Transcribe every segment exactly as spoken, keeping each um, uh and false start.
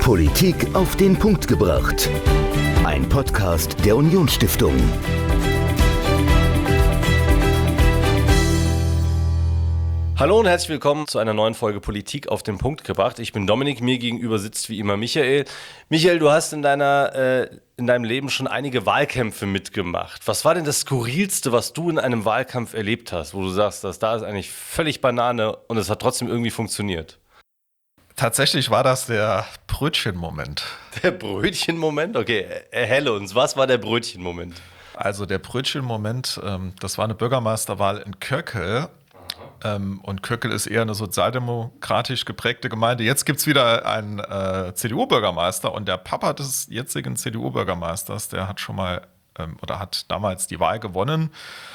Politik auf den Punkt gebracht. Ein Podcast der Unionsstiftung. Hallo und herzlich willkommen zu einer neuen Folge Politik auf den Punkt gebracht. Ich bin Dominik, mir gegenüber sitzt wie immer Michael. Michael, du hast in deiner äh, in deinem Leben schon einige Wahlkämpfe mitgemacht. Was war denn das Skurrilste, was du in einem Wahlkampf erlebt hast, wo du sagst, dass da ist eigentlich völlig Banane und es hat trotzdem irgendwie funktioniert? Tatsächlich war das der Brötchenmoment. Der Brötchenmoment? Okay, erhelle uns. Was war der Brötchenmoment? Also der Brötchenmoment, ähm, das war eine Bürgermeisterwahl in Köckel. Ähm, und Köckel ist eher eine sozialdemokratisch geprägte Gemeinde. Jetzt gibt es wieder einen äh, C D U-Bürgermeister und der Papa des jetzigen C D U-Bürgermeisters, der hat schon mal ähm, oder hat damals die Wahl gewonnen.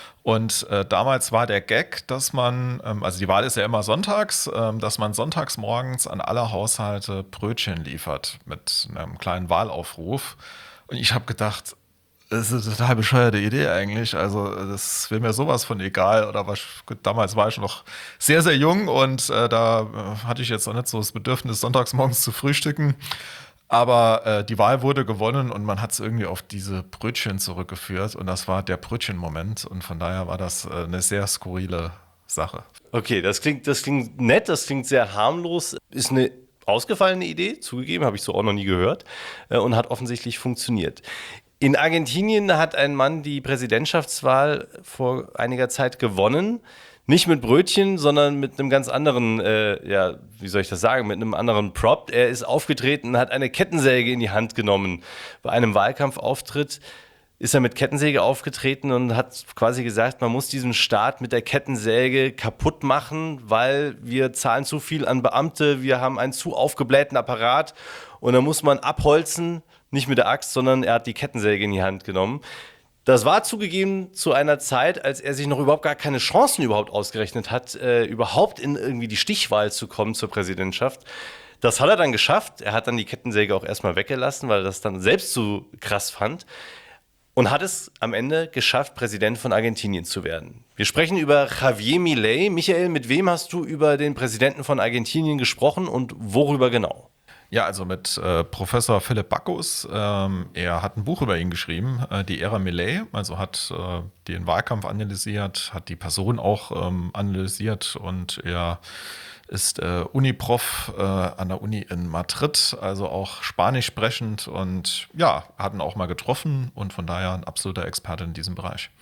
Und äh, damals war der Gag, dass man, ähm, also die Wahl ist ja immer sonntags, ähm, dass man sonntags morgens an alle Haushalte Brötchen liefert mit einem kleinen Wahlaufruf. Und ich habe gedacht, das ist eine total bescheuerte Idee eigentlich. Also das wäre mir sowas von egal. Oder was, damals war ich noch sehr, sehr jung und äh, da äh, hatte ich jetzt noch nicht so das Bedürfnis, sonntags morgens zu frühstücken. Aber äh, die Wahl wurde gewonnen und man hat es irgendwie auf diese Brötchen zurückgeführt. Und das war der Brötchenmoment. Und von daher war das äh, eine sehr skurrile Sache. Okay, das klingt, das klingt nett, das klingt sehr harmlos. Ist eine ausgefallene Idee, zugegeben, habe ich so auch noch nie gehört. Äh, und hat offensichtlich funktioniert. In Argentinien hat ein Mann die Präsidentschaftswahl vor einiger Zeit gewonnen. Nicht mit Brötchen, sondern mit einem ganz anderen, äh, ja, wie soll ich das sagen, mit einem anderen Prop. Er ist aufgetreten, hat eine Kettensäge in die Hand genommen. Bei einem Wahlkampfauftritt ist er mit Kettensäge aufgetreten und hat quasi gesagt, man muss diesen Staat mit der Kettensäge kaputt machen, weil wir zahlen zu viel an Beamte, wir haben einen zu aufgeblähten Apparat und da muss man abholzen, nicht mit der Axt, sondern er hat die Kettensäge in die Hand genommen. Das war zugegeben zu einer Zeit, als er sich noch überhaupt gar keine Chancen überhaupt ausgerechnet hat, äh, überhaupt in irgendwie die Stichwahl zu kommen zur Präsidentschaft. Das hat er dann geschafft. Er hat dann die Kettensäge auch erstmal weggelassen, weil er das dann selbst so krass fand. Und hat es am Ende geschafft, Präsident von Argentinien zu werden. Wir sprechen über Javier Milei. Michael, mit wem hast du über den Präsidenten von Argentinien gesprochen und worüber genau? Ja, also mit äh, Professor Philipp Backus. Ähm, er hat ein Buch über ihn geschrieben, äh, die Ära Milei. Also hat äh, den Wahlkampf analysiert, hat die Person auch ähm, analysiert und er ist äh, Uniprof äh, an der Uni in Madrid, also auch Spanisch sprechend und ja, hat ihn auch mal getroffen und von daher ein absoluter Experte in diesem Bereich.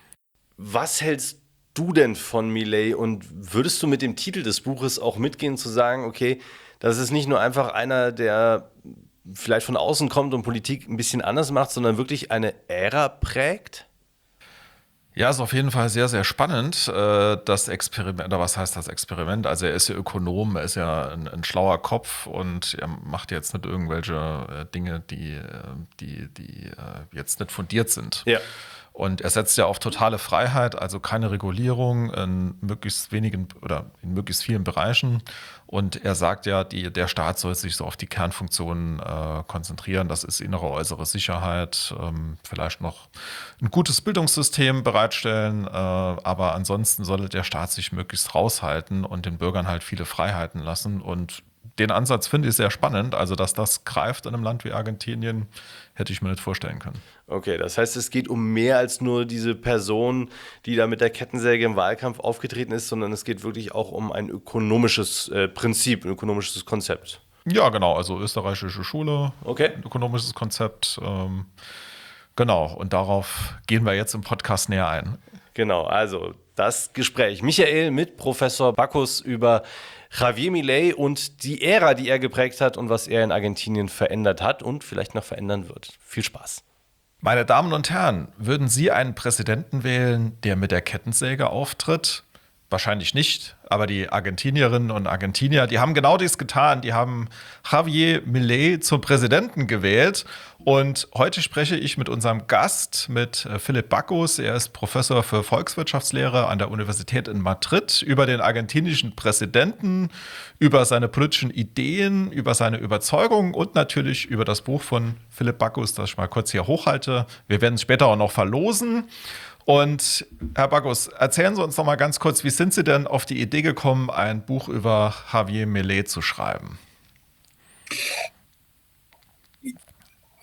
Was hältst du denn von Milei und würdest du mit dem Titel des Buches auch mitgehen zu sagen, okay, das ist nicht nur einfach einer, der vielleicht von außen kommt und Politik ein bisschen anders macht, sondern wirklich eine Ära prägt? Ja, ist auf jeden Fall sehr, sehr spannend, das Experiment, oder was heißt das Experiment? Also er ist ja Ökonom, er ist ja ein, ein schlauer Kopf und er macht jetzt nicht irgendwelche Dinge, die, die, die jetzt nicht fundiert sind. Ja. Und er setzt ja auf totale Freiheit, also keine Regulierung in möglichst wenigen oder in möglichst vielen Bereichen. Und er sagt ja, die, der Staat soll sich so auf die Kernfunktionen äh, konzentrieren. Das ist innere, äußere Sicherheit, ähm, vielleicht noch ein gutes Bildungssystem bereitstellen. Äh, aber ansonsten solle der Staat sich möglichst raushalten und den Bürgern halt viele Freiheiten lassen. Und den Ansatz finde ich sehr spannend. Also, dass das greift in einem Land wie Argentinien, hätte ich mir nicht vorstellen können. Okay, das heißt, es geht um mehr als nur diese Person, die da mit der Kettensäge im Wahlkampf aufgetreten ist, sondern es geht wirklich auch um ein ökonomisches äh, Prinzip, ein ökonomisches Konzept. Ja, genau. Also österreichische Schule, okay. Ein ökonomisches Konzept. Ähm, genau. Und darauf gehen wir jetzt im Podcast näher ein. Genau, also das Gespräch. Michael mit Professor Backus über Javier Milei und die Ära, die er geprägt hat und was er in Argentinien verändert hat und vielleicht noch verändern wird. Viel Spaß. Meine Damen und Herren, würden Sie einen Präsidenten wählen, der mit der Kettensäge auftritt? Wahrscheinlich nicht, aber die Argentinierinnen und Argentinier, die haben genau dies getan. Die haben Javier Milei zum Präsidenten gewählt. Und heute spreche ich mit unserem Gast, mit Philipp Backus. Er ist Professor für Volkswirtschaftslehre an der Universität in Madrid, über den argentinischen Präsidenten, über seine politischen Ideen, über seine Überzeugungen und natürlich über das Buch von Philipp Backus, das ich mal kurz hier hochhalte. Wir werden es später auch noch verlosen. Und Herr Backus, erzählen Sie uns noch mal ganz kurz, wie sind Sie denn auf die Idee gekommen, ein Buch über Javier Milei zu schreiben?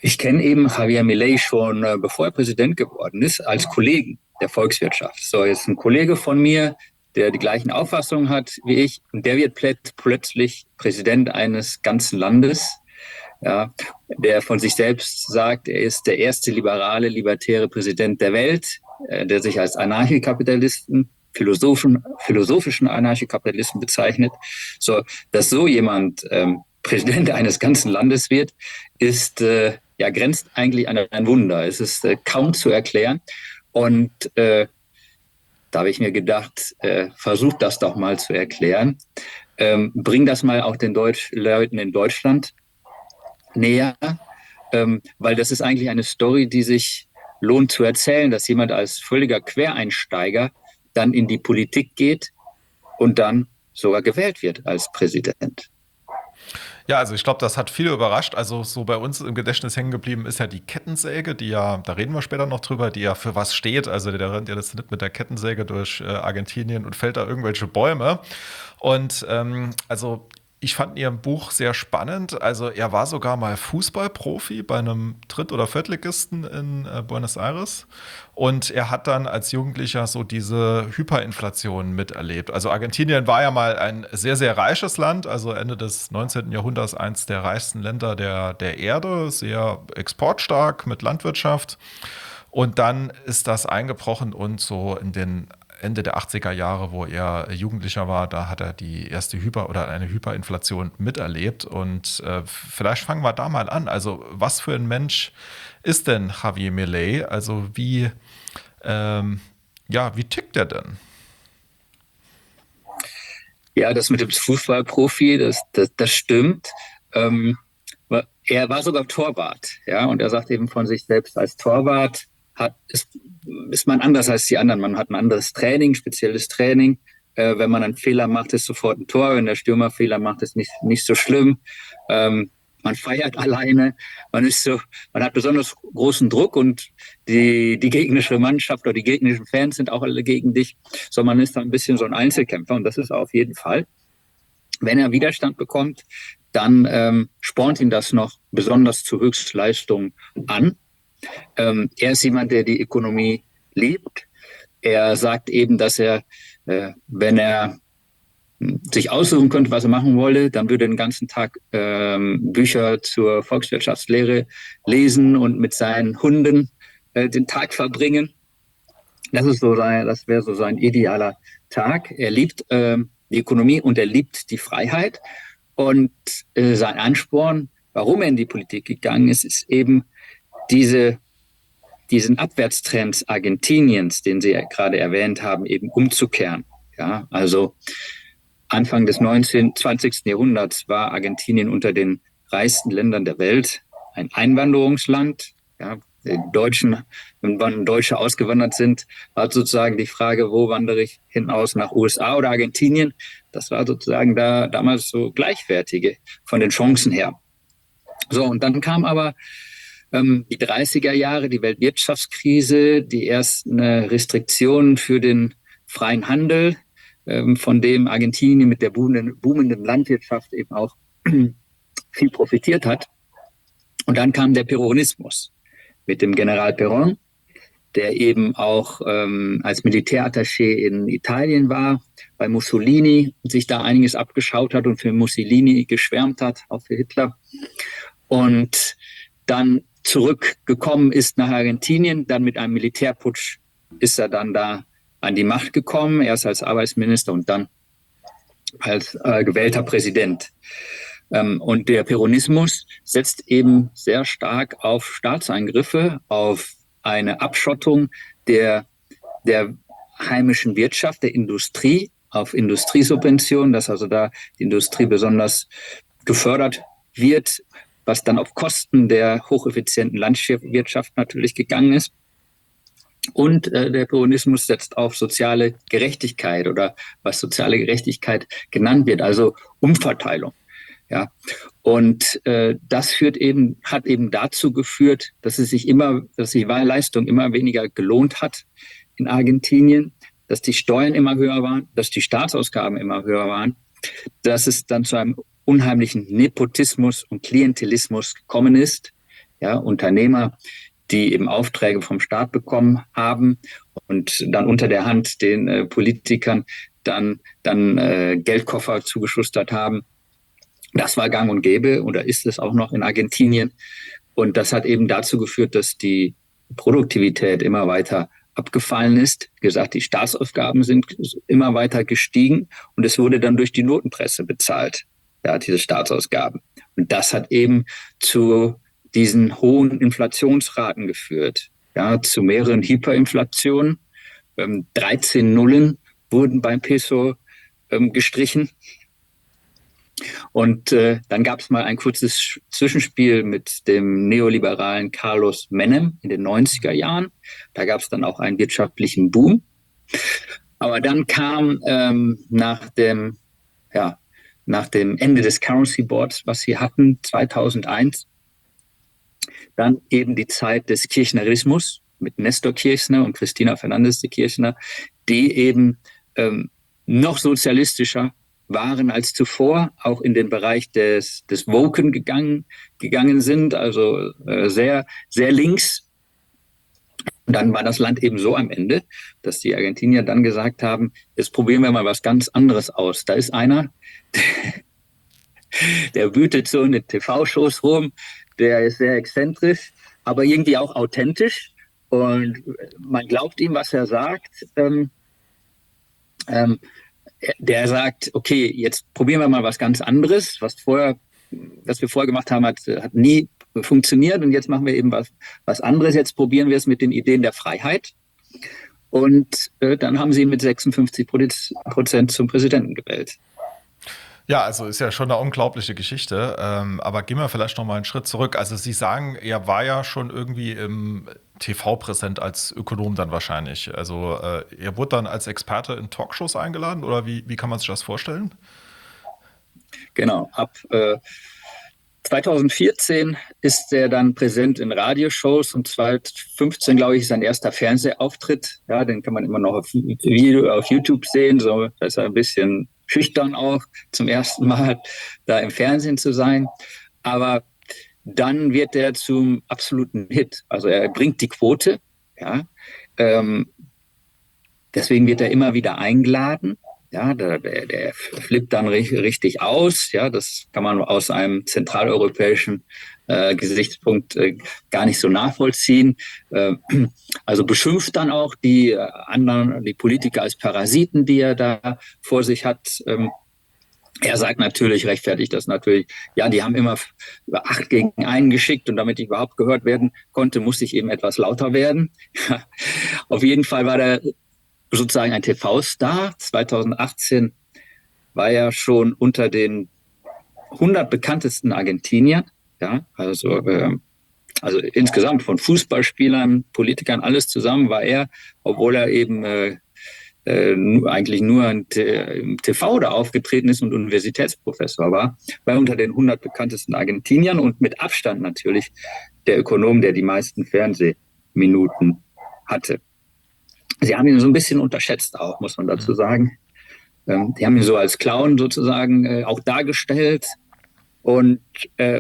Ich kenne eben Javier Milei schon, äh, bevor er Präsident geworden ist, als Kollegen der Volkswirtschaft. So, jetzt ein Kollege von mir, der die gleichen Auffassungen hat wie ich, und der wird plöt- plötzlich Präsident eines ganzen Landes, ja, der von sich selbst sagt, er ist der erste liberale, libertäre Präsident der Welt, äh, der sich als Anarchikapitalisten, philosophischen, philosophischen Anarchikapitalisten bezeichnet. So, dass so jemand ähm, Präsident eines ganzen Landes wird, ist äh, ja grenzt eigentlich an ein Wunder. Es ist äh, kaum zu erklären. Und äh, da habe ich mir gedacht, äh, versuch das doch mal zu erklären. Ähm, bring das mal auch den Deutsch- Leuten in Deutschland näher, ähm, weil das ist eigentlich eine Story, die sich lohnt zu erzählen, dass jemand als völliger Quereinsteiger dann in die Politik geht und dann sogar gewählt wird als Präsident. Ja, also ich glaube, das hat viele überrascht. Also so bei uns im Gedächtnis hängen geblieben ist ja die Kettensäge, die ja, da reden wir später noch drüber, die ja für was steht. Also der rennt ja das nicht mit der Kettensäge durch äh, Argentinien und fällt da irgendwelche Bäume. Und ähm, also ich fand Ihr Buch sehr spannend. Also er war sogar mal Fußballprofi bei einem Dritt- oder Viertligisten in äh, Buenos Aires. Und er hat dann als Jugendlicher so diese Hyperinflation miterlebt. Also Argentinien war ja mal ein sehr, sehr reiches Land, also Ende des neunzehnten. Jahrhunderts eins der reichsten Länder der, der Erde, sehr exportstark mit Landwirtschaft. Und dann ist das eingebrochen und so in den Ende der achtziger Jahre, wo er Jugendlicher war, da hat er die erste Hyper- oder eine Hyperinflation miterlebt. Und äh, vielleicht fangen wir da mal an. Also was für ein Mensch ist denn Javier Milei? Also wie, ähm, ja, wie tickt er denn? Ja, das mit dem Fußballprofi, das, das, das stimmt. Ähm, er war sogar Torwart, ja, und er sagt eben von sich selbst, als Torwart hat, ist, ist man anders als die anderen. Man hat ein anderes Training, spezielles Training. Äh, wenn man einen Fehler macht, ist sofort ein Tor. Wenn der Stürmer Fehler macht, ist nicht, nicht so schlimm. Ähm, man feiert alleine. Man ist so, man hat besonders großen Druck und die, die gegnerische Mannschaft oder die gegnerischen Fans sind auch alle gegen dich. So, man ist da ein bisschen so ein Einzelkämpfer und das ist er auf jeden Fall. Wenn er Widerstand bekommt, dann ähm, spornt ihn das noch besonders zu Höchstleistungen an. Ähm, er ist jemand, der die Ökonomie liebt. Er sagt eben, dass er, äh, wenn er sich aussuchen könnte, was er machen wolle, dann würde er den ganzen Tag ähm, Bücher zur Volkswirtschaftslehre lesen und mit seinen Hunden äh, den Tag verbringen. Das ist so sein, das wäre so sein idealer Tag. Er liebt ähm, die Ökonomie und er liebt die Freiheit. Und äh, sein Ansporn, warum er in die Politik gegangen ist, ist eben diese, diesen Abwärtstrend Argentiniens, den Sie ja gerade erwähnt haben, eben umzukehren. Ja, also Anfang des neunzehnten, zwanzigsten. Jahrhunderts war Argentinien unter den reichsten Ländern der Welt ein Einwanderungsland. Ja, die Deutschen, wenn Deutsche ausgewandert sind, war sozusagen die Frage, wo wandere ich hinaus, nach U S A oder Argentinien? Das war sozusagen da damals so gleichwertige von den Chancen her. So, und dann kam aber ähm, die dreißiger Jahre, die Weltwirtschaftskrise, die ersten äh, Restriktionen für den freien Handel, ähm, von dem Argentinien mit der boomenden, boomenden Landwirtschaft eben auch viel profitiert hat. Und dann kam der Peronismus mit dem General Perón, der eben auch ähm, als Militärattaché in Italien war, bei Mussolini sich da einiges abgeschaut hat und für Mussolini geschwärmt hat, auch für Hitler. Und dann zurückgekommen ist nach Argentinien, dann mit einem Militärputsch ist er dann da an die Macht gekommen, erst als Arbeitsminister und dann als äh, gewählter Präsident. Ähm, und der Peronismus setzt eben sehr stark auf Staatseingriffe, auf eine Abschottung der, der heimischen Wirtschaft, der Industrie, auf Industriesubventionen, dass also da die Industrie besonders gefördert wird, was dann auf Kosten der hocheffizienten Landwirtschaft natürlich gegangen ist. Und äh, der Peronismus setzt auf soziale Gerechtigkeit oder was soziale Gerechtigkeit genannt wird, also Umverteilung. Ja, und äh, das führt eben, hat eben dazu geführt, dass es sich immer, dass die Wahlleistung immer weniger gelohnt hat in Argentinien, dass die Steuern immer höher waren, dass die Staatsausgaben immer höher waren, dass es dann zu einem unheimlichen Nepotismus und Klientelismus gekommen ist. ja, Unternehmer, die eben Aufträge vom Staat bekommen haben und dann unter der Hand den äh, Politikern dann, dann äh, Geldkoffer zugeschustert haben. Das war gang und gäbe oder ist es auch noch in Argentinien. Und das hat eben dazu geführt, dass die Produktivität immer weiter abgefallen ist. Wie gesagt, die Staatsausgaben sind immer weiter gestiegen und es wurde dann durch die Notenpresse bezahlt, ja, diese Staatsausgaben. Und das hat eben zu diesen hohen Inflationsraten geführt, ja, zu mehreren Hyperinflationen. Ähm, dreizehn Nullen wurden beim Peso ähm, gestrichen. Und äh, dann gab es mal ein kurzes Zwischenspiel mit dem neoliberalen Carlos Menem in den neunziger Jahren. Da gab es dann auch einen wirtschaftlichen Boom. Aber dann kam ähm, nach dem, ja, nach dem Ende des Currency Boards, was sie hatten, zweitausendeins, dann eben die Zeit des Kirchnerismus mit Nestor Kirchner und Cristina Fernández de Kirchner, die eben ähm, noch sozialistischer waren als zuvor, auch in den Bereich des, des Woken gegangen, gegangen sind, also äh, sehr, sehr links. Und dann war das Land eben so am Ende, dass die Argentinier dann gesagt haben, jetzt probieren wir mal was ganz anderes aus. Da ist einer, der wütet so in den T V-Shows rum, der ist sehr exzentrisch, aber irgendwie auch authentisch. Und man glaubt ihm, was er sagt. Ähm, ähm, der sagt, okay, jetzt probieren wir mal was ganz anderes. Was vorher, was wir vorher gemacht haben, hat, hat nie funktioniert. Und jetzt machen wir eben was, was anderes. Jetzt probieren wir es mit den Ideen der Freiheit. Und äh, dann haben sie ihn mit sechsundfünfzig Prozent zum Präsidenten gewählt. Ja, also ist ja schon eine unglaubliche Geschichte, ähm, aber gehen wir vielleicht noch mal einen Schritt zurück. Also Sie sagen, er war ja schon irgendwie im T V präsent als Ökonom dann wahrscheinlich. Also äh, er wurde dann als Experte in Talkshows eingeladen oder wie, wie kann man sich das vorstellen? Genau, ab äh, zweitausendvierzehn ist er dann präsent in Radioshows und zweitausendfünfzehn, glaube ich, ist sein erster Fernsehauftritt. Ja, den kann man immer noch auf, Video, auf YouTube sehen, so da ist er ein bisschen schüchtern auch, zum ersten Mal da im Fernsehen zu sein. Aber dann wird er zum absoluten Hit. Also er bringt die Quote. Ja. Ähm, deswegen wird er immer wieder eingeladen. Ja, der, der, der flippt dann richtig, richtig aus. Ja, das kann man aus einem zentraleuropäischen äh, Gesichtspunkt äh, gar nicht so nachvollziehen. Äh, also beschimpft dann auch die äh, anderen, die Politiker als Parasiten, die er da vor sich hat. Ähm, er sagt natürlich, rechtfertigt das natürlich, ja, die haben immer acht gegen einen geschickt und damit ich überhaupt gehört werden konnte, musste ich eben etwas lauter werden. Auf jeden Fall war der sozusagen ein T V-Star. zweitausendachtzehn war er schon unter den hundert bekanntesten Argentiniern. Ja, also, äh, also insgesamt von Fußballspielern, Politikern, alles zusammen war er, obwohl er eben äh, äh, eigentlich nur im T V da aufgetreten ist und Universitätsprofessor war, war unter den hundert bekanntesten Argentiniern und mit Abstand natürlich der Ökonom, der die meisten Fernsehminuten hatte. Sie haben ihn so ein bisschen unterschätzt auch, muss man dazu sagen. Ähm, die haben ihn so als Clown sozusagen äh, auch dargestellt und äh,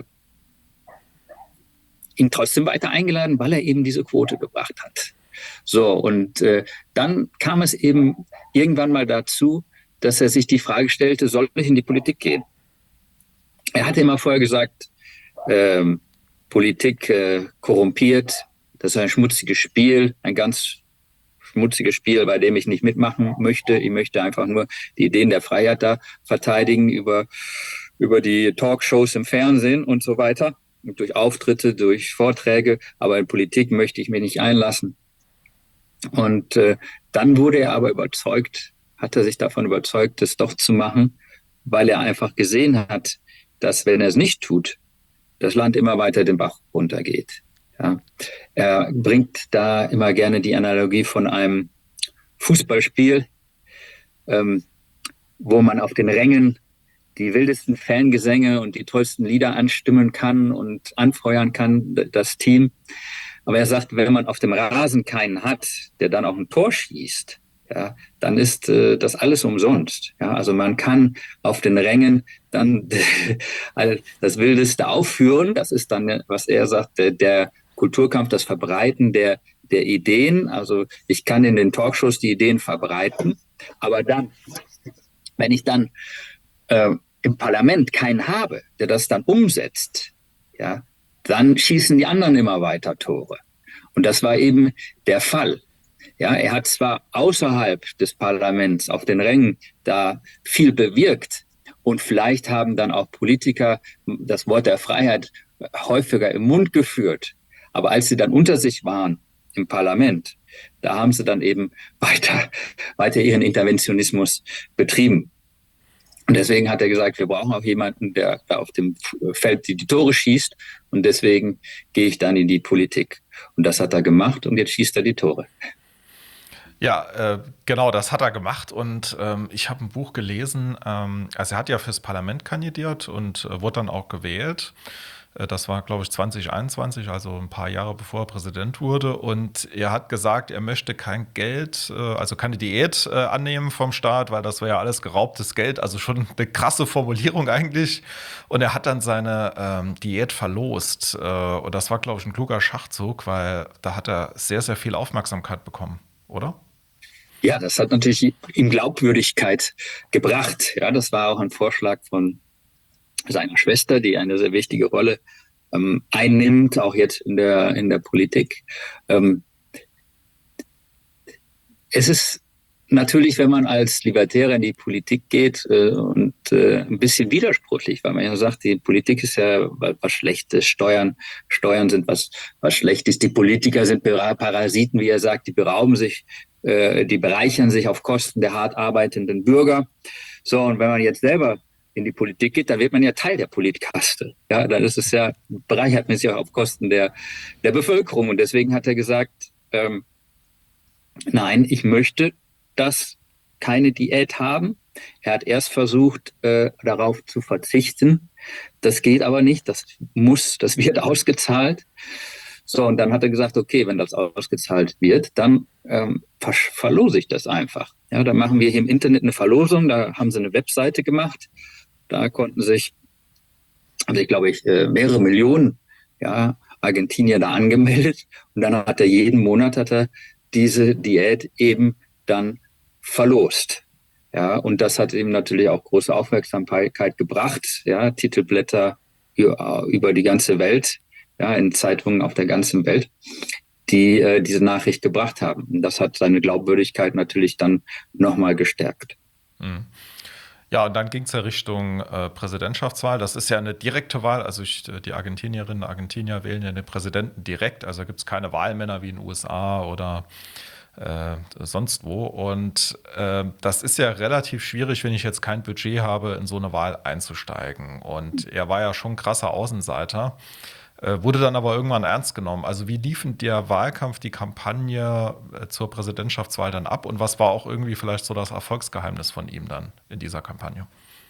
ihn trotzdem weiter eingeladen, weil er eben diese Quote gebracht hat. So, und äh, dann kam es eben irgendwann mal dazu, dass er sich die Frage stellte, soll ich in die Politik gehen? Er hatte immer vorher gesagt, ähm, Politik äh, korrumpiert, das ist ein schmutziges Spiel, ein ganz schmutziges Spiel, bei dem ich nicht mitmachen möchte. Ich möchte einfach nur die Ideen der Freiheit da verteidigen über, über die Talkshows im Fernsehen und so weiter. Und durch Auftritte, durch Vorträge. Aber in Politik möchte ich mich nicht einlassen. Und äh, dann wurde er aber überzeugt, hat er sich davon überzeugt, das doch zu machen, weil er einfach gesehen hat, dass, wenn er es nicht tut, das Land immer weiter den Bach runtergeht. Ja. Er bringt da immer gerne die Analogie von einem Fußballspiel, ähm, wo man auf den Rängen die wildesten Fangesänge und die tollsten Lieder anstimmen kann und anfeuern kann, das Team. Aber er sagt, wenn man auf dem Rasen keinen hat, der dann auch ein Tor schießt, ja, dann ist äh, das alles umsonst. Ja, also man kann auf den Rängen dann das Wildeste aufführen. Das ist dann, was er sagt, der, der Kulturkampf, das Verbreiten der, der Ideen. Also ich kann in den Talkshows die Ideen verbreiten, aber dann, wenn ich dann äh, im Parlament keinen habe, der das dann umsetzt, ja, dann schießen die anderen immer weiter Tore. Und das war eben der Fall. Ja, er hat zwar außerhalb des Parlaments auf den Rängen da viel bewirkt und vielleicht haben dann auch Politiker das Wort der Freiheit häufiger im Mund geführt. Aber als sie dann unter sich waren im Parlament, da haben sie dann eben weiter, weiter ihren Interventionismus betrieben. Und deswegen hat er gesagt, wir brauchen auch jemanden, der da auf dem Feld die, die Tore schießt. Und deswegen gehe ich dann in die Politik. Und das hat er gemacht und jetzt schießt er die Tore. Ja, äh, genau, das hat er gemacht und ähm, ich habe ein Buch gelesen, ähm, also er hat ja fürs Parlament kandidiert und äh, wurde dann auch gewählt. Äh, das war, glaube ich, zwanzig einundzwanzig, also ein paar Jahre bevor er Präsident wurde und er hat gesagt, er möchte kein Geld, äh, also keine Diät äh, annehmen vom Staat, weil das wäre ja alles geraubtes Geld, also schon eine krasse Formulierung eigentlich und er hat dann seine ähm, Diät verlost äh, und das war, glaube ich, ein kluger Schachzug, weil da hat er sehr, sehr viel Aufmerksamkeit bekommen, oder? Ja, das hat natürlich ihm Glaubwürdigkeit gebracht. Ja, das war auch ein Vorschlag von seiner Schwester, die eine sehr wichtige Rolle ähm, einnimmt, auch jetzt in der in der Politik. Ähm, es ist natürlich, wenn man als Libertärer in die Politik geht äh, und äh, ein bisschen widersprüchlich, weil man ja sagt, die Politik ist ja was Schlechtes, Steuern, Steuern sind was was Schlechtes, die Politiker sind Parasiten, wie er sagt, die berauben sich, äh, die bereichern sich auf Kosten der hart arbeitenden Bürger. So, und wenn man jetzt selber in die Politik geht, dann wird man ja Teil der Politkaste. Ja, dann ist es ja, bereichert man sich auch auf Kosten der der Bevölkerung. Und deswegen hat er gesagt, ähm, nein, ich möchte das keine Diät haben. Er hat erst versucht, äh, darauf zu verzichten. Das geht aber nicht. Das muss, das wird ausgezahlt. So, und dann hat er gesagt, okay, wenn das ausgezahlt wird, dann ähm, ver- verlose ich das einfach. Ja, dann machen wir hier im Internet eine Verlosung. Da haben sie eine Webseite gemacht. Da konnten sich, haben sich, glaube ich, äh, mehrere Millionen, ja, Argentinier da angemeldet. Und dann hat er jeden Monat hat er diese Diät eben dann verlost. Ja, und das hat ihm natürlich auch große Aufmerksamkeit gebracht. Ja, Titelblätter über die ganze Welt, ja, in Zeitungen auf der ganzen Welt, die äh, diese Nachricht gebracht haben. Und das hat seine Glaubwürdigkeit natürlich dann nochmal gestärkt. Mhm. Ja, und dann ging es ja Richtung äh, Präsidentschaftswahl. Das ist ja eine direkte Wahl. Also ich, die Argentinierinnen und Argentinier wählen ja den Präsidenten direkt. Also gibt es keine Wahlmänner wie in den U S A oder äh, sonst wo. Und äh, das ist ja relativ schwierig, wenn ich jetzt kein Budget habe, in so eine Wahl einzusteigen. Und er war ja schon ein krasser Außenseiter, äh, wurde dann aber irgendwann ernst genommen. Also wie lief denn der Wahlkampf, die Kampagne äh, zur Präsidentschaftswahl dann ab? Und was war auch irgendwie vielleicht so das Erfolgsgeheimnis von ihm dann in dieser Kampagne?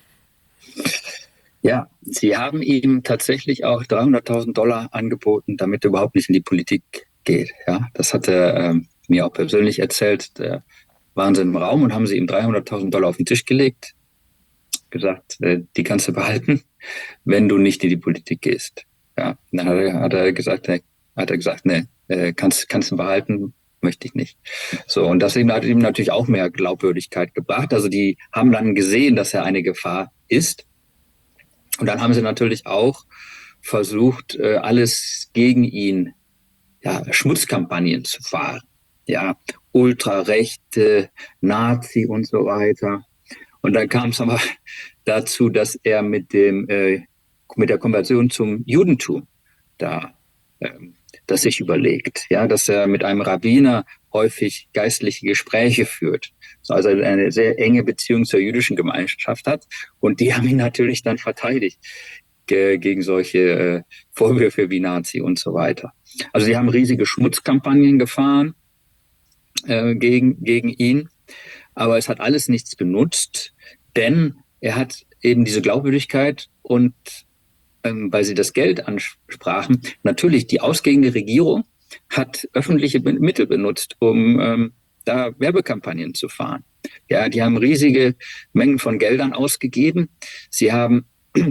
Ja, sie haben ihm tatsächlich auch dreihunderttausend Dollar angeboten, damit er überhaupt nicht in die Politik geht. Ja, das hat er ähm, mir auch persönlich erzählt. Da waren sie im Raum und haben sie ihm dreihunderttausend Dollar auf den Tisch gelegt, gesagt, äh, die kannst du behalten, wenn du nicht in die Politik gehst. Ja, und dann hat er, hat er gesagt, nee, hat er gesagt, nee, äh, kannst, kannst du behalten, möchte ich nicht. So, und das hat ihm natürlich auch mehr Glaubwürdigkeit gebracht. Also die haben dann gesehen, dass er eine Gefahr ist. Und dann haben sie natürlich auch versucht, äh, alles gegen ihn, ja, Schmutzkampagnen zu fahren. Ja, Ultrarechte, Nazi und so weiter. Und dann kam es aber dazu, dass er mit dem äh, mit der Konversion zum Judentum da ähm, das sich überlegt, ja, dass er mit einem Rabbiner häufig geistliche Gespräche führt, also eine sehr enge Beziehung zur jüdischen Gemeinschaft hat. Und die haben ihn natürlich dann verteidigt ge- gegen solche äh, Vorwürfe wie Nazi und so weiter. Also die haben riesige Schmutzkampagnen gefahren äh, gegen gegen ihn, aber es hat alles nichts genutzt, denn er hat eben diese Glaubwürdigkeit und ähm, weil Sie das Geld ansprachen, natürlich die ausgehende Regierung hat öffentliche Mittel benutzt, um ähm, da Werbekampagnen zu fahren. Ja, die haben riesige Mengen von Geldern ausgegeben. Sie haben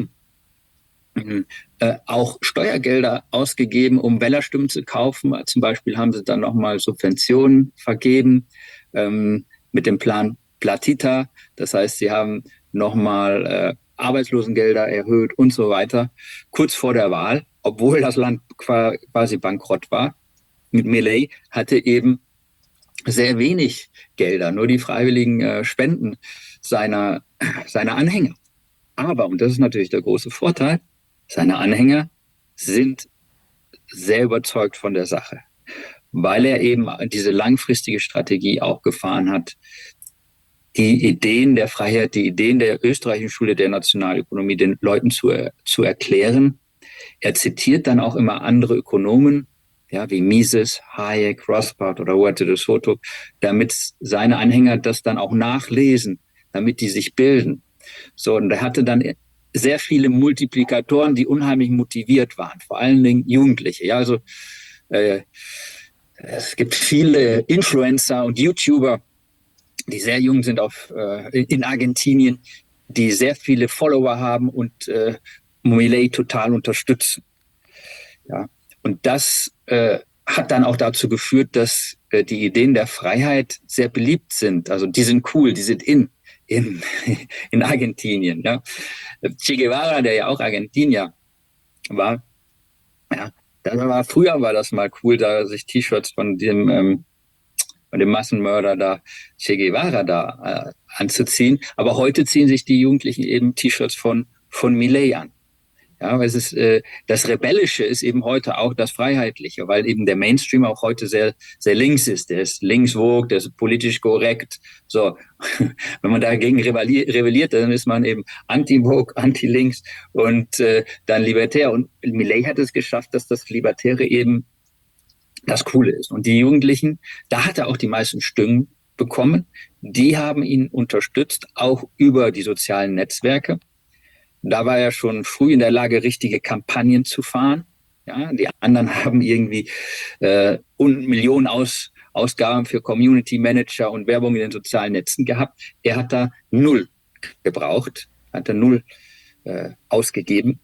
äh, auch Steuergelder ausgegeben, um Wählerstimmen zu kaufen. Zum Beispiel haben sie dann nochmal Subventionen vergeben ähm, mit dem Plan Platita. Das heißt, sie haben nochmal äh, Arbeitslosengelder erhöht und so weiter, kurz vor der Wahl, obwohl das Land quasi bankrott war. Mit Milei hatte eben sehr wenig Gelder, nur die freiwilligen äh, Spenden seiner, seiner Anhänger. Aber, und das ist natürlich der große Vorteil, seine Anhänger sind sehr überzeugt von der Sache, weil er eben diese langfristige Strategie auch gefahren hat, die Ideen der Freiheit, die Ideen der österreichischen Schule der Nationalökonomie den Leuten zu, zu erklären. Er zitiert dann auch immer andere Ökonomen, ja, wie Mises, Hayek, Rothbard oder Huerta de Soto, damit seine Anhänger das dann auch nachlesen, damit die sich bilden. So, und er hatte dann sehr viele Multiplikatoren, die unheimlich motiviert waren, vor allen Dingen Jugendliche. Ja, also äh, es gibt viele Influencer und YouTuber, die sehr jung sind auf, äh, in Argentinien, die sehr viele Follower haben und äh, Milei total unterstützen. Ja, und das äh, hat dann auch dazu geführt, dass äh, die Ideen der Freiheit sehr beliebt sind. Also die sind cool, die sind in, in, in Argentinien. Ja. Che Guevara, der ja auch Argentinier war, ja, das war, früher war das mal cool, da sich T-Shirts von dem ähm, von dem Massenmörder da, Che Guevara da äh, anzuziehen. Aber heute ziehen sich die Jugendlichen eben T-Shirts von, von Milei an. Ja, weil es ist, äh, das Rebellische ist eben heute auch das Freiheitliche, weil eben der Mainstream auch heute sehr, sehr links ist. Der ist linkswoke, der ist politisch korrekt. So. Wenn man dagegen rebelliert, dann ist man eben anti-woke, anti-links und äh, dann libertär. Und Milei hat es geschafft, dass das Libertäre eben das Coole ist. Und die Jugendlichen, da hat er auch die meisten Stimmen bekommen. Die haben ihn unterstützt, auch über die sozialen Netzwerke. Da war er schon früh in der Lage, richtige Kampagnen zu fahren. Ja, die anderen haben irgendwie äh, Millionen Aus, Ausgaben für Community Manager und Werbung in den sozialen Netzen gehabt. Er hat da null gebraucht, hat da null äh, ausgegeben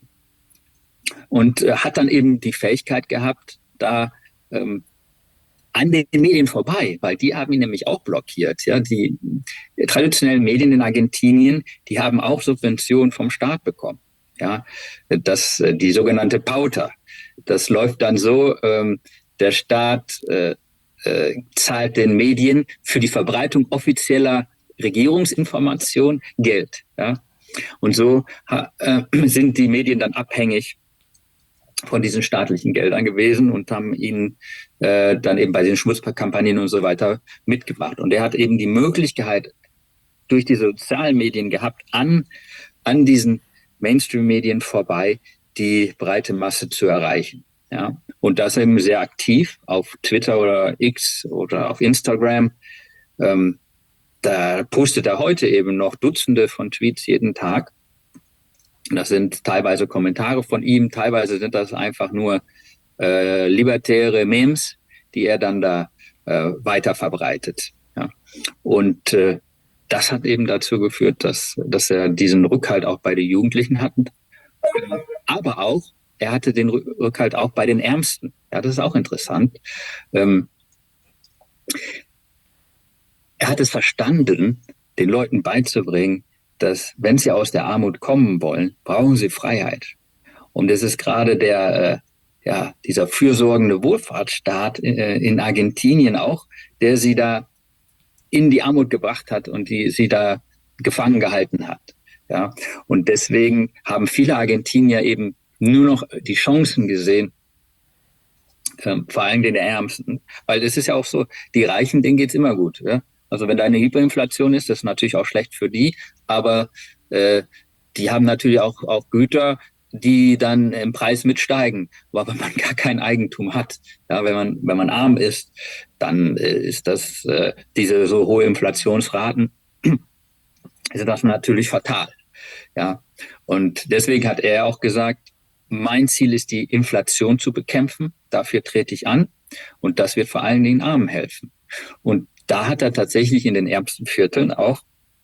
und äh, hat dann eben die Fähigkeit gehabt, da Ähm, an den Medien vorbei, weil die haben ihn nämlich auch blockiert. Ja, die traditionellen Medien in Argentinien, die haben auch Subventionen vom Staat bekommen. Ja, das, die sogenannte Pauta. Das läuft dann so, ähm, der Staat äh, äh, zahlt den Medien für die Verbreitung offizieller Regierungsinformation Geld. Ja, und so äh, sind die Medien dann abhängig von diesen staatlichen Geldern gewesen und haben ihn äh, dann eben bei den Schmutzkampagnen und so weiter mitgebracht. Und er hat eben die Möglichkeit durch die sozialen Medien gehabt, an, an diesen Mainstream-Medien vorbei die breite Masse zu erreichen. Ja? Und das eben sehr aktiv auf Twitter oder X oder auf Instagram. Ähm, da postet er heute eben noch Dutzende von Tweets jeden Tag. Das sind teilweise Kommentare von ihm, teilweise sind das einfach nur äh, libertäre Memes, die er dann da äh, weiter verbreitet. Ja. Und äh, das hat eben dazu geführt, dass, dass er diesen Rückhalt auch bei den Jugendlichen hatte. Aber auch, er hatte den Rückhalt auch bei den Ärmsten. Ja, das ist auch interessant. Ähm, er hat es verstanden, den Leuten beizubringen, dass, wenn sie aus der Armut kommen wollen, brauchen sie Freiheit. Und es ist gerade der, äh, ja, dieser fürsorgende Wohlfahrtsstaat äh, in Argentinien auch, der sie da in die Armut gebracht hat und die sie da gefangen gehalten hat. Ja, und deswegen haben viele Argentinier eben nur noch die Chancen gesehen, äh, vor allem den Ärmsten. Weil es ist ja auch so, die Reichen, denen geht's immer gut. Ja? Also wenn da eine Hyperinflation ist, das ist natürlich auch schlecht für die, aber äh, die haben natürlich auch, auch Güter, die dann im Preis mitsteigen. Aber wenn man gar kein Eigentum hat, ja, wenn man wenn man arm ist, dann äh, ist das äh, diese so hohe Inflationsraten, ist das natürlich fatal. Ja, und deswegen hat er auch gesagt, mein Ziel ist, die Inflation zu bekämpfen. Dafür trete ich an und das wird vor allen Dingen Armen helfen. Und da hat er tatsächlich in den ärmsten Vierteln auch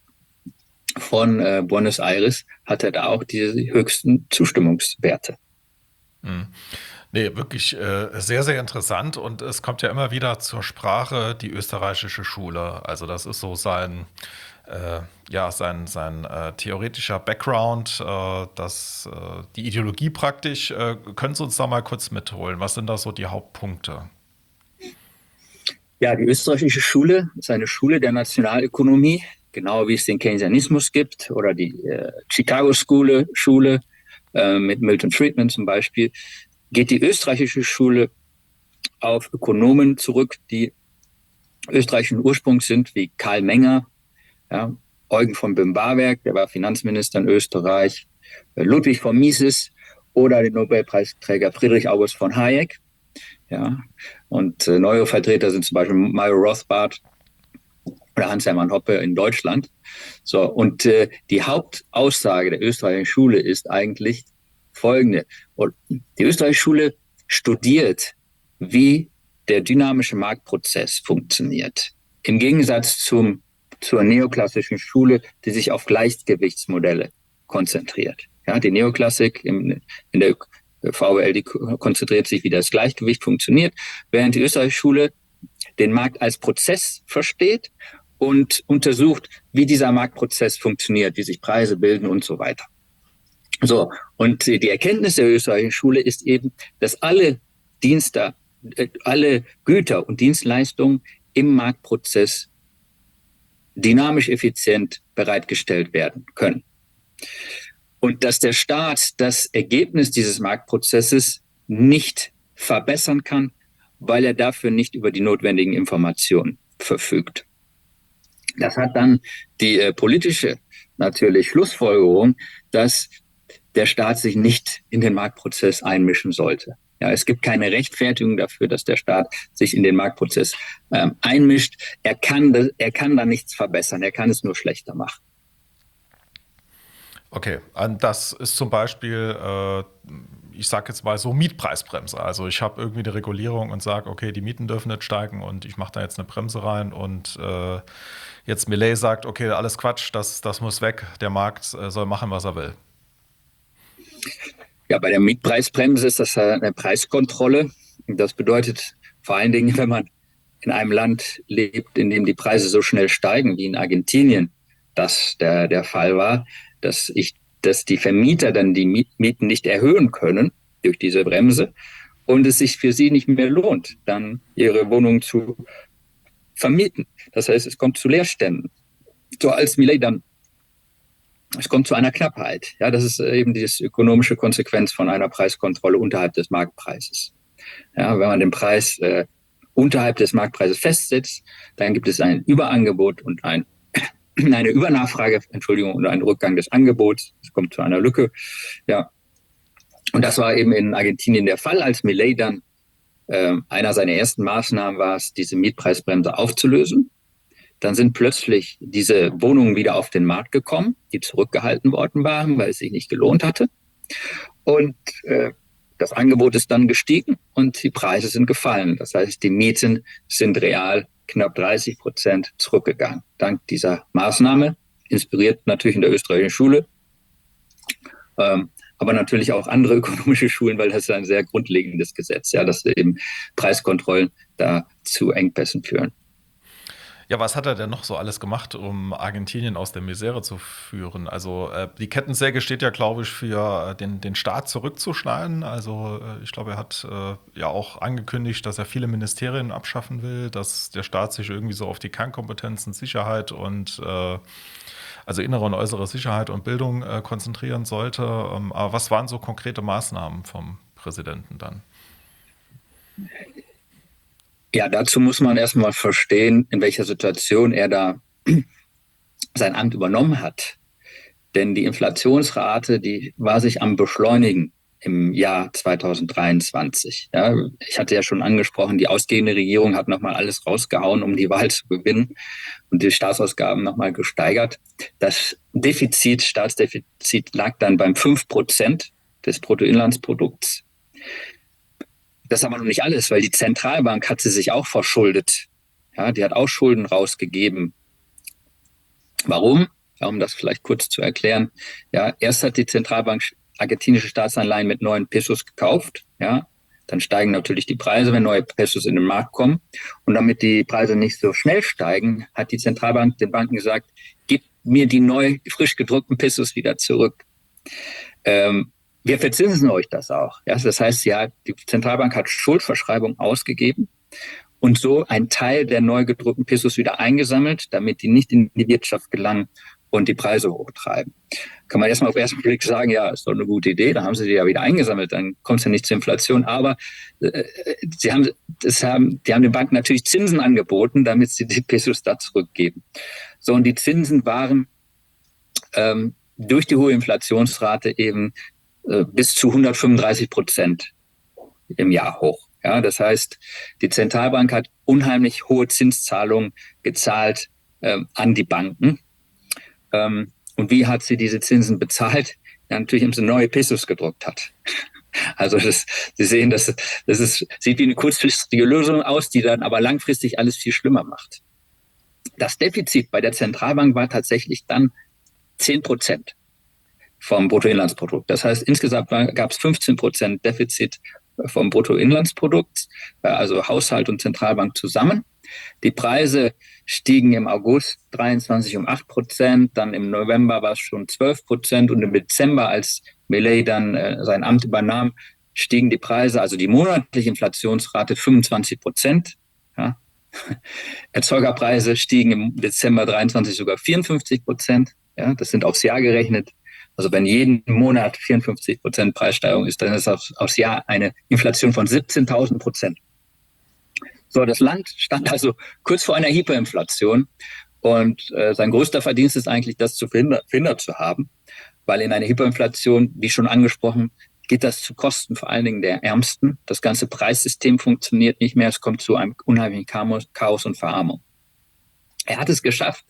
von äh, Buenos Aires, hat er da auch die höchsten Zustimmungswerte. Mhm. Nee, wirklich äh, sehr, sehr interessant und es kommt ja immer wieder zur Sprache die österreichische Schule. Also das ist so sein, äh, ja, sein, sein äh, theoretischer Background, äh, das, äh, die Ideologie praktisch. Äh, können Sie uns da mal kurz mitholen? Was sind da so die Hauptpunkte? Ja, die österreichische Schule ist eine Schule der Nationalökonomie, genau wie es den Keynesianismus gibt oder die äh, Chicago-Schule Schule, äh, mit Milton Friedman zum Beispiel. Geht die österreichische Schule auf Ökonomen zurück, die österreichischen Ursprungs sind, wie Karl Menger, ja, Eugen von Böhm-Barwerk, der war Finanzminister in Österreich, Ludwig von Mises oder den Nobelpreisträger Friedrich August von Hayek. Ja, und äh, neue Vertreter sind zum Beispiel Mario Rothbard oder Hans-Hermann Hoppe in Deutschland. So, und äh, die Hauptaussage der österreichischen Schule ist eigentlich folgende. Und die österreichische Schule studiert, wie der dynamische Marktprozess funktioniert. Im Gegensatz zum, zur neoklassischen Schule, die sich auf Gleichgewichtsmodelle konzentriert. Ja, die Neoklassik im, in der V W L, die konzentriert sich, wie das Gleichgewicht funktioniert, während die österreichische Schule den Markt als Prozess versteht und untersucht, wie dieser Marktprozess funktioniert, wie sich Preise bilden und so weiter. So, und die Erkenntnis der österreichischen Schule ist eben, dass alle Dienste, alle Güter und Dienstleistungen im Marktprozess dynamisch effizient bereitgestellt werden können. Und dass der Staat das Ergebnis dieses Marktprozesses nicht verbessern kann, weil er dafür nicht über die notwendigen Informationen verfügt. Das hat dann die äh, politische natürlich Schlussfolgerung, dass der Staat sich nicht in den Marktprozess einmischen sollte. Ja, es gibt keine Rechtfertigung dafür, dass der Staat sich in den Marktprozess ähm, einmischt. Er kann, das, er kann da nichts verbessern, er kann es nur schlechter machen. Okay, und das ist zum Beispiel, äh, ich sage jetzt mal so Mietpreisbremse. Also ich habe irgendwie eine Regulierung und sage, okay, die Mieten dürfen nicht steigen und ich mache da jetzt eine Bremse rein und äh, jetzt Millet sagt, okay, alles Quatsch, das, das muss weg, der Markt äh, soll machen, was er will. Ja, bei der Mietpreisbremse ist das eine Preiskontrolle. Das bedeutet vor allen Dingen, wenn man in einem Land lebt, in dem die Preise so schnell steigen, wie in Argentinien das der, der Fall war, dass ich, dass die Vermieter dann die Mieten nicht erhöhen können durch diese Bremse und es sich für sie nicht mehr lohnt, dann ihre Wohnung zu vermieten. Das heißt, es kommt zu Leerständen. So als Millet dann, es kommt zu einer Knappheit. Ja, das ist eben die ökonomische Konsequenz von einer Preiskontrolle unterhalb des Marktpreises. Ja, wenn man den Preis äh, unterhalb des Marktpreises festsetzt, dann gibt es ein Überangebot und ein eine Übernachfrage, Entschuldigung, und einen Rückgang des Angebots. Es kommt zu einer Lücke. Ja. Und das war eben in Argentinien der Fall, als Milei dann äh, einer seiner ersten Maßnahmen war es, diese Mietpreisbremse aufzulösen. Dann sind plötzlich diese Wohnungen wieder auf den Markt gekommen, die zurückgehalten worden waren, weil es sich nicht gelohnt hatte. Und äh, das Angebot ist dann gestiegen und die Preise sind gefallen. Das heißt, die Mieten sind real knapp dreißig Prozent zurückgegangen. Dank dieser Maßnahme, inspiriert natürlich in der österreichischen Schule, ähm, aber natürlich auch andere ökonomische Schulen, weil das ist ein sehr grundlegendes Gesetz, ja, dass eben Preiskontrollen da zu Engpässen führen. Ja, was hat er denn noch so alles gemacht, um Argentinien aus der Misere zu führen? Also äh, die Kettensäge steht ja, glaube ich, für äh, den, den Staat zurückzuschneiden. Also äh, ich glaube, er hat äh, ja auch angekündigt, dass er viele Ministerien abschaffen will, dass der Staat sich irgendwie so auf die Kernkompetenzen Sicherheit und äh, also innere und äußere Sicherheit und Bildung äh, konzentrieren sollte. Ähm, aber was waren so konkrete Maßnahmen vom Präsidenten dann? Ja, dazu muss man erstmal verstehen, in welcher Situation er da sein Amt übernommen hat. Denn die Inflationsrate, die war sich am Beschleunigen im Jahr zweitausenddreiundzwanzig. Ja, ich hatte ja schon angesprochen, die ausgehende Regierung hat nochmal alles rausgehauen, um die Wahl zu gewinnen und die Staatsausgaben nochmal gesteigert. Das Defizit, Staatsdefizit lag dann beim fünf Prozent des Bruttoinlandsprodukts. Das ist aber noch nicht alles, weil die Zentralbank hat sie sich auch verschuldet. Ja, die hat auch Schulden rausgegeben. Warum? Ja, um das vielleicht kurz zu erklären. Ja, erst hat die Zentralbank argentinische Staatsanleihen mit neuen Pesos gekauft. Ja, dann steigen natürlich die Preise, wenn neue Pesos in den Markt kommen. Und damit die Preise nicht so schnell steigen, hat die Zentralbank den Banken gesagt, gib mir die neu frisch gedruckten Pesos wieder zurück. Ähm, wir verzinsen euch das auch. Ja, das heißt, ja, die Zentralbank hat Schuldverschreibung ausgegeben und so einen Teil der neu gedruckten Pesos wieder eingesammelt, damit die nicht in die Wirtschaft gelangen und die Preise hochtreiben. Kann man erstmal auf den ersten Blick sagen, ja, ist doch eine gute Idee, dann haben sie die ja wieder eingesammelt, dann kommt es ja nicht zur Inflation. Aber äh, sie haben, das haben, die haben den Banken natürlich Zinsen angeboten, damit sie die Pesos da zurückgeben. So, und die Zinsen waren ähm, durch die hohe Inflationsrate eben äh, bis zu hundertfünfunddreißig Prozent im Jahr hoch. Ja, das heißt, die Zentralbank hat unheimlich hohe Zinszahlungen gezahlt ähm, an die Banken. Ähm, und wie hat sie diese Zinsen bezahlt? Ja, natürlich, indem sie neue Pesos gedruckt hat. Also das, Sie sehen, das, das ist, sieht wie eine kurzfristige Lösung aus, die dann aber langfristig alles viel schlimmer macht. Das Defizit bei der Zentralbank war tatsächlich dann zehn Prozent vom Bruttoinlandsprodukt. Das heißt, insgesamt gab es fünfzehn Prozent Defizit vom Bruttoinlandsprodukt, also Haushalt und Zentralbank zusammen. Die Preise stiegen im August dreiundzwanzig um acht Prozent, dann im November war es schon zwölf Prozent und im Dezember, als Milei dann äh, sein Amt übernahm, stiegen die Preise, also die monatliche Inflationsrate fünfundzwanzig Prozent. Ja. Erzeugerpreise stiegen im Dezember dreiundzwanzig sogar vierundfünfzig Prozent. Ja, das sind aufs Jahr gerechnet. Also wenn jeden Monat vierundfünfzig Prozent Preissteigerung ist, dann ist das aufs Jahr eine Inflation von siebzehntausend Prozent. So, das Land stand also kurz vor einer Hyperinflation und äh, sein größter Verdienst ist eigentlich, das zu verhindert, verhindert zu haben, weil in einer Hyperinflation, wie schon angesprochen, geht das zu Kosten vor allen Dingen der Ärmsten. Das ganze Preissystem funktioniert nicht mehr, es kommt zu einem unheimlichen Chaos und Verarmung. Er hat es geschafft,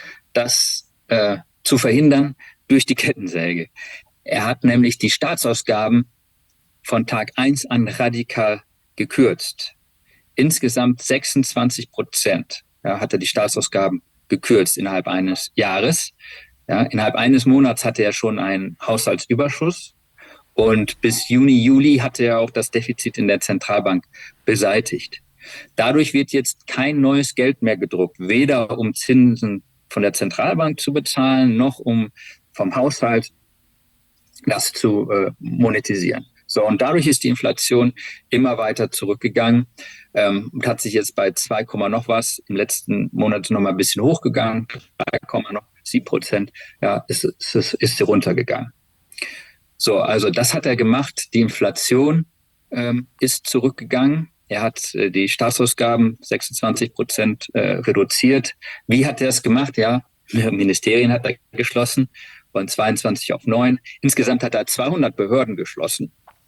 das äh, zu verhindern durch die Kettensäge. Er hat nämlich die Staatsausgaben von Tag eins an radikal gekürzt. Insgesamt sechsundzwanzig Prozent ja, hat er die Staatsausgaben gekürzt innerhalb eines Jahres. Ja, innerhalb eines Monats hatte er schon einen Haushaltsüberschuss und bis Juni, Juli hatte er auch das Defizit in der Zentralbank beseitigt. Dadurch wird jetzt kein neues Geld mehr gedruckt, weder um Zinsen von der Zentralbank zu bezahlen, noch um vom Haushalt das zu äh, monetisieren. So, und dadurch ist die Inflation immer weiter zurückgegangen ähm, und hat sich jetzt bei zwei, noch was im letzten Monat noch mal ein bisschen hochgegangen, drei Komma sieben Prozent, ja, ist, ist, ist sie runtergegangen. So, also das hat er gemacht. Die Inflation ähm, ist zurückgegangen. Er hat äh, die Staatsausgaben sechsundzwanzig Prozent äh, reduziert. Wie hat er es gemacht? Ja, Ministerien hat er geschlossen, von zweiundzwanzig auf neun. Insgesamt hat er zweihundert Behörden geschlossen.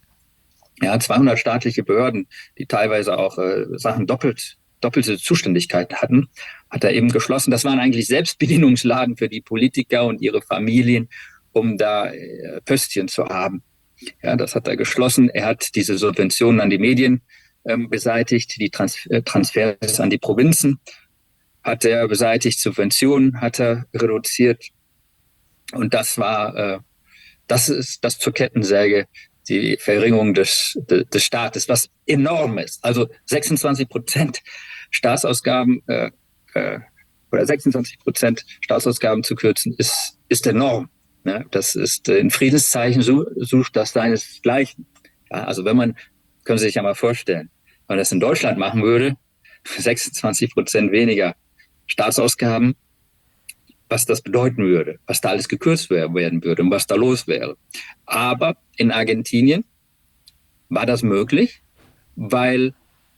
Ja, zweihundert staatliche Behörden, die teilweise auch äh, Sachen doppelt, doppelte Zuständigkeit hatten, hat er eben geschlossen. Das waren eigentlich Selbstbedienungsladen für die Politiker und ihre Familien, um da äh, Pöstchen zu haben. Ja, das hat er geschlossen. Er hat diese Subventionen an die Medien ähm, beseitigt, die Trans- äh, Transfers an die Provinzen hat er beseitigt, Subventionen hat er reduziert. Und das war, äh, das ist das zur Kettensäge, die Verringerung des, des Staates, was enorm ist. Also sechsundzwanzig Prozent Staatsausgaben äh, äh, oder sechsundzwanzig Prozent Staatsausgaben zu kürzen, ist, ist enorm. Ne? Das ist äh, in Friedenszeichen sucht, sucht das seinesgleichen. Ja, also wenn man, können Sie sich ja mal vorstellen, wenn man das in Deutschland machen würde, sechsundzwanzig Prozent weniger Staatsausgaben, was das bedeuten würde, was da alles gekürzt werden würde und was da los wäre. Aber in Argentinien war das möglich, weil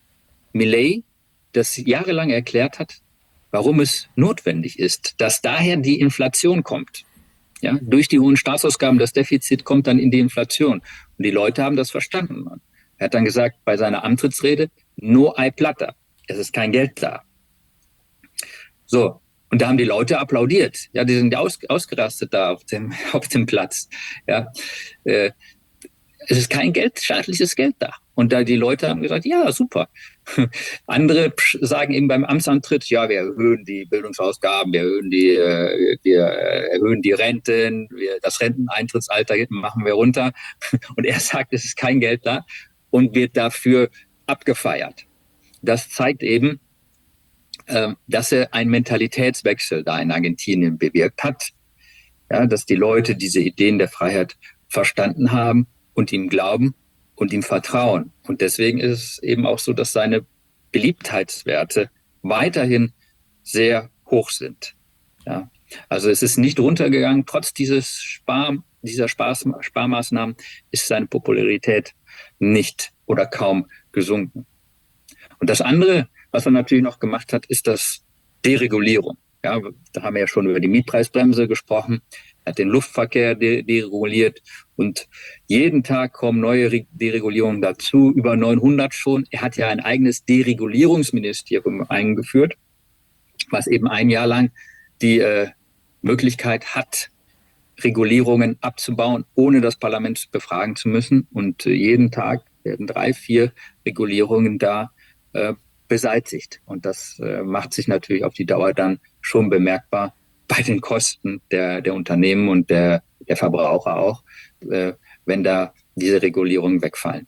Milei das jahrelang erklärt hat, warum es notwendig ist, dass daher die Inflation kommt. Ja, durch die hohen Staatsausgaben, das Defizit kommt dann in die Inflation. Und die Leute haben das verstanden. Er hat dann gesagt bei seiner Antrittsrede, no hay plata, es ist kein Geld da. So. Und da haben die Leute applaudiert. Ja, die sind aus, ausgerastet da auf dem, auf dem Platz. Ja, äh, es ist kein Geld, staatliches Geld da. Und da die Leute haben gesagt, ja, super. Andere sagen eben beim Amtsantritt, ja, wir erhöhen die Bildungsausgaben, wir erhöhen die, äh, wir erhöhen die Renten, wir, das Renteneintrittsalter machen wir runter. Und er sagt, es ist kein Geld da und wird dafür abgefeiert. Das zeigt eben, äh, dass er einen Mentalitätswechsel da in Argentinien bewirkt hat. Ja, dass die Leute diese Ideen der Freiheit verstanden haben und ihm glauben und ihm vertrauen. Und deswegen ist es eben auch so, dass seine Beliebtheitswerte weiterhin sehr hoch sind. Ja, also es ist nicht runtergegangen. Trotz dieses Spar, dieser Spar, Sparmaßnahmen ist seine Popularität nicht oder kaum gesunken. Und das andere, was er natürlich noch gemacht hat, ist das Deregulierung. Ja, da haben wir ja schon über die Mietpreisbremse gesprochen. Er hat den Luftverkehr dereguliert und jeden Tag kommen neue Deregulierungen dazu, über neunhundert schon. Er hat ja ein eigenes Deregulierungsministerium eingeführt, was eben ein Jahr lang die äh, Möglichkeit hat, Regulierungen abzubauen, ohne das Parlament befragen zu müssen. Und äh, jeden Tag werden drei, vier Regulierungen da äh, beseitigt. Und das äh, macht sich natürlich auf die Dauer dann schon bemerkbar bei den Kosten der, der Unternehmen und der, der Verbraucher auch, äh, wenn da diese Regulierungen wegfallen.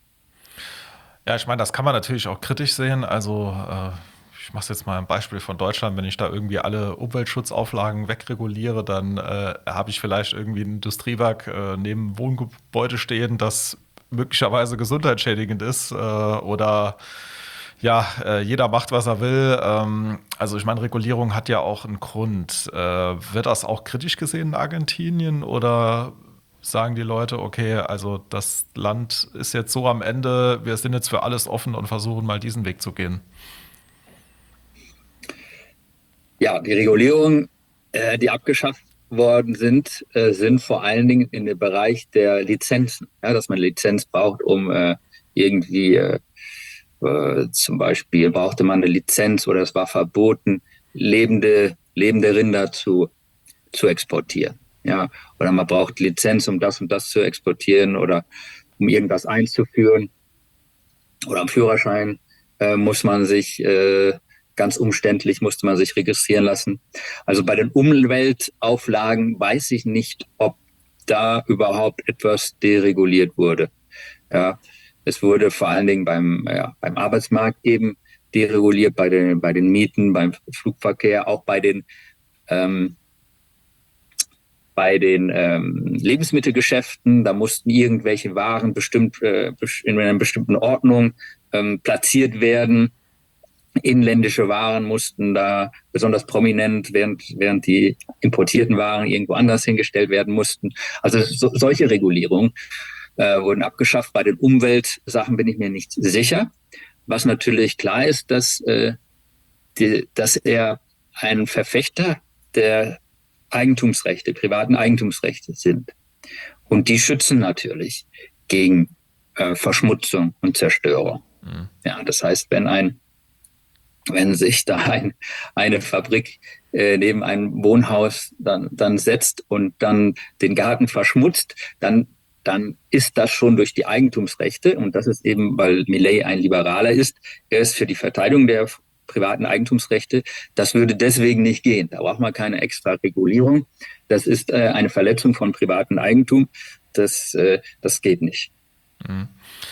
Ja, ich meine, das kann man natürlich auch kritisch sehen. Also äh, ich mache jetzt mal ein Beispiel von Deutschland. Wenn ich da irgendwie alle Umweltschutzauflagen wegreguliere, dann äh, habe ich vielleicht irgendwie ein Industriewerk äh, neben Wohngebäude stehen, das möglicherweise gesundheitsschädigend ist äh, oder ja, äh, jeder macht, was er will. Ähm, also ich meine, Regulierung hat ja auch einen Grund. Äh, wird das auch kritisch gesehen in Argentinien oder sagen die Leute, okay, also das Land ist jetzt so am Ende, wir sind jetzt für alles offen und versuchen mal diesen Weg zu gehen? Ja, die Regulierungen, äh, die abgeschafft worden sind, äh, sind vor allen Dingen in dem Bereich der Lizenzen. Ja, dass man Lizenz braucht, um äh, irgendwie äh, Äh, zum Beispiel brauchte man eine Lizenz oder es war verboten, lebende, lebende Rinder zu, zu exportieren. Ja, oder man braucht Lizenz, um das und das zu exportieren oder um irgendwas einzuführen. Oder am Führerschein äh, muss man sich äh, ganz umständlich musste man sich registrieren lassen. Also bei den Umweltauflagen weiß ich nicht, ob da überhaupt etwas dereguliert wurde. Ja. Es wurde vor allen Dingen beim, ja, beim Arbeitsmarkt eben dereguliert, bei den, bei den Mieten, beim Flugverkehr, auch bei den, ähm, bei den ähm, Lebensmittelgeschäften. Da mussten irgendwelche Waren bestimmt äh, in einer bestimmten Ordnung ähm, platziert werden. Inländische Waren mussten da besonders prominent, während, während die importierten Waren irgendwo anders hingestellt werden mussten. Also so, solche Regulierungen Äh, wurden abgeschafft. Bei den Umweltsachen bin ich mir nicht sicher. Was natürlich klar ist, dass, äh, die, dass er ein Verfechter der Eigentumsrechte, privaten Eigentumsrechte sind. Und die schützen natürlich gegen äh, Verschmutzung und Zerstörung. Mhm. Ja, das heißt, wenn ein, wenn sich da ein, eine Fabrik äh, neben einem Wohnhaus dann, dann setzt und dann den Garten verschmutzt, dann dann ist das schon durch die Eigentumsrechte, und das ist eben, weil Milei ein Liberaler ist, er ist für die Verteidigung der privaten Eigentumsrechte, das würde deswegen nicht gehen. Da braucht man keine extra Regulierung. Das ist äh, eine Verletzung von privatem Eigentum. Das, äh, das geht nicht. Mhm.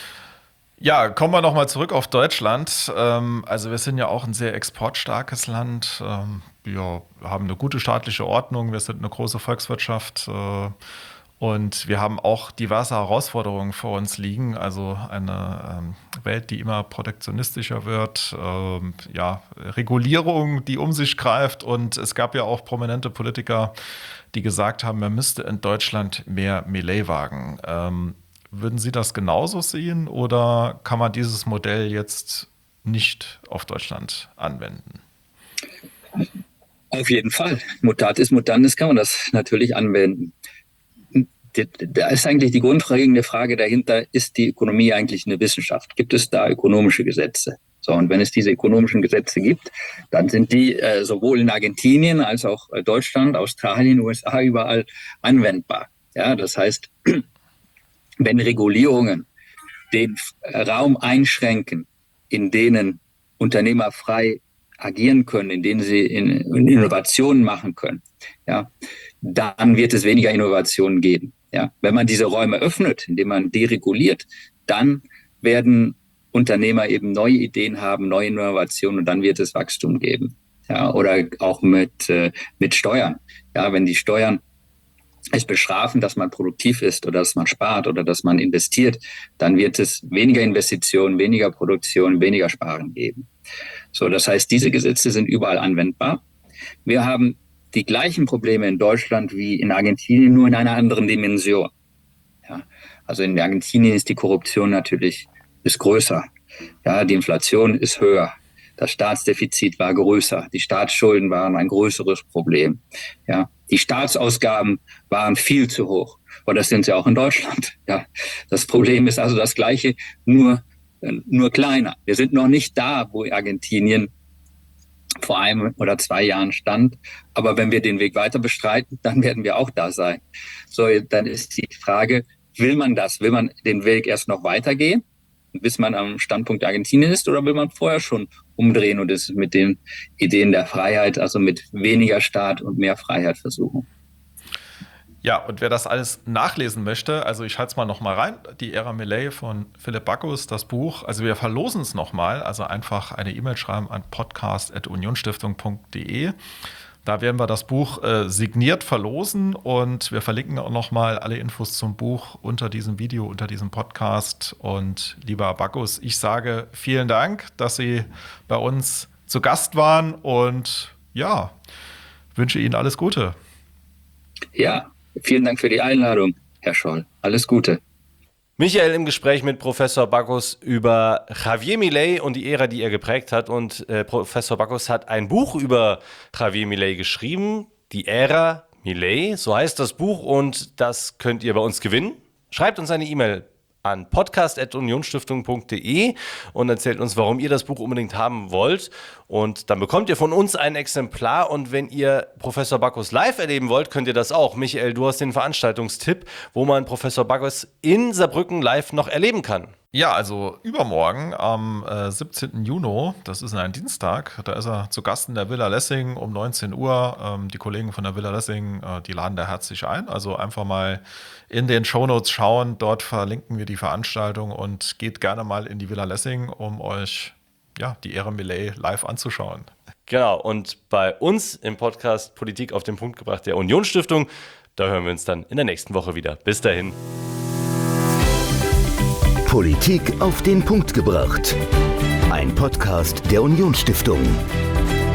Ja, kommen wir nochmal zurück auf Deutschland. Ähm, also wir sind ja auch ein sehr exportstarkes Land. Ähm, wir haben eine gute staatliche Ordnung, wir sind eine große Volkswirtschaft. Äh, Und wir haben auch diverse Herausforderungen vor uns liegen, also eine ähm, Welt, die immer protektionistischer wird, ähm, ja, Regulierung, die um sich greift, und es gab ja auch prominente Politiker, die gesagt haben, man müsste in Deutschland mehr Milei wagen. Ähm, würden Sie das genauso sehen oder kann man dieses Modell jetzt nicht auf Deutschland anwenden? Auf jeden Fall. Mutatis mutandis kann man das natürlich anwenden. Da ist eigentlich die grundlegende Frage dahinter, ist die Ökonomie eigentlich eine Wissenschaft? Gibt es da ökonomische Gesetze? So, und wenn es diese ökonomischen Gesetze gibt, dann sind die äh, sowohl in Argentinien als auch äh, Deutschland, Australien, U S A überall anwendbar. Ja, das heißt, wenn Regulierungen den Raum einschränken, in denen unternehmerfrei agieren können, in denen sie in, in Innovationen machen können, ja, dann wird es weniger Innovationen geben. Ja. Wenn man diese Räume öffnet, indem man dereguliert, dann werden Unternehmer eben neue Ideen haben, neue Innovationen und dann wird es Wachstum geben. Ja, oder auch mit, äh, mit Steuern. Ja, wenn die Steuern es bestrafen, dass man produktiv ist oder dass man spart oder dass man investiert, dann wird es weniger Investitionen, weniger Produktion, weniger Sparen geben. So, das heißt, diese Gesetze sind überall anwendbar. Wir haben die gleichen Probleme in Deutschland wie in Argentinien, nur in einer anderen Dimension. Ja, also in Argentinien ist die Korruption natürlich ist größer. Ja, die Inflation ist höher. Das Staatsdefizit war größer. Die Staatsschulden waren ein größeres Problem. Ja, die Staatsausgaben waren viel zu hoch. Und das sind sie auch in Deutschland. Ja, das Problem ist also das Gleiche, nur, nur kleiner. Wir sind noch nicht da, wo Argentinien vor einem oder zwei Jahren stand. Aber wenn wir den Weg weiter bestreiten, dann werden wir auch da sein. So, dann ist die Frage, will man das? Will man den Weg erst noch weitergehen, bis man am Standpunkt Argentinien ist, oder will man vorher schon umdrehen und es mit den Ideen der Freiheit, also mit weniger Staat und mehr Freiheit versuchen? Ja, und wer das alles nachlesen möchte, also ich halte es mal noch mal rein, die Ära Milei von Philipp Backus, das Buch, also wir verlosen es noch mal, also einfach eine E-Mail schreiben an podcast at unionstiftung punkt de. Da werden wir das Buch äh, signiert verlosen und wir verlinken auch noch mal alle Infos zum Buch unter diesem Video, unter diesem Podcast. Und lieber Backus, ich sage vielen Dank, dass Sie bei uns zu Gast waren und ja, wünsche Ihnen alles Gute. Ja, vielen Dank für die Einladung, Herr Scholl. Alles Gute. Michael im Gespräch mit Professor Backus über Javier Milei und die Ära, die er geprägt hat. Und äh, Professor Backus hat ein Buch über Javier Milei geschrieben, die Ära Milei, so heißt das Buch und das könnt ihr bei uns gewinnen. Schreibt uns eine E-Mail an podcast at unionstiftung punkt de und erzählt uns, warum ihr das Buch unbedingt haben wollt. Und dann bekommt ihr von uns ein Exemplar. Und wenn ihr Professor Backus live erleben wollt, könnt ihr das auch. Michael, du hast den Veranstaltungstipp, wo man Professor Backus in Saarbrücken live noch erleben kann. Ja, also übermorgen am äh, siebzehnten Juni, das ist ein Dienstag, da ist er zu Gast in der Villa Lessing um neunzehn Uhr. Ähm, die Kollegen von der Villa Lessing, äh, die laden da herzlich ein. Also einfach mal in den Shownotes schauen, dort verlinken wir die Veranstaltung und geht gerne mal in die Villa Lessing, um euch ja, die Ära Milei live anzuschauen. Genau, und bei uns im Podcast Politik auf den Punkt gebracht der Unionsstiftung, da hören wir uns dann in der nächsten Woche wieder. Bis dahin. Politik auf den Punkt gebracht. Ein Podcast der Unionsstiftung.